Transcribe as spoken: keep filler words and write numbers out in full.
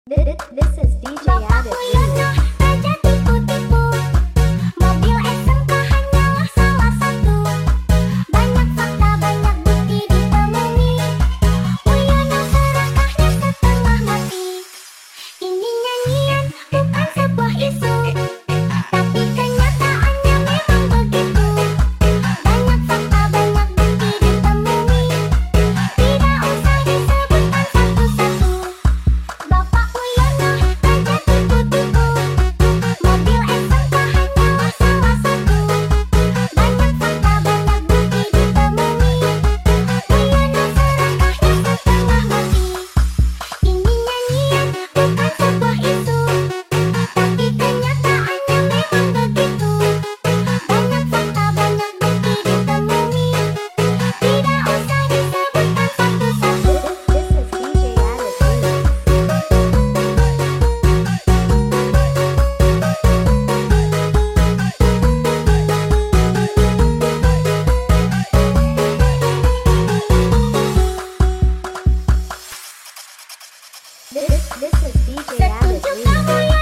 This, this is D J Bapak Adit. Mulyono raja tipu-tipu, mobil S M K hanyalah salah satu. Banyak fakta, banyak bukti ditemui. Mulyono serakahnya setengah mati. Ini nyanyian bukan sebuah isu, tapi kenyataannya memang begitu. Banyak fakta, banyak bukti ditemui. Tidak usah disebutkan satu-satu. Bapak Mulyono raja tipu-tipu, mobil S M K hanyalah salah satu. Banyak fakta, banyak bukti ditemui. Mulyono serakahnya setengah mati. Ini nyanyian bukan sebuah isu, tapi kenyataannya memang begitu. Banyak fakta, banyak bukti ditemui. Tidak usah disebutkan satu-satu. This, this is D J Adit. This, this is D J Adit. Setujukah Mulyono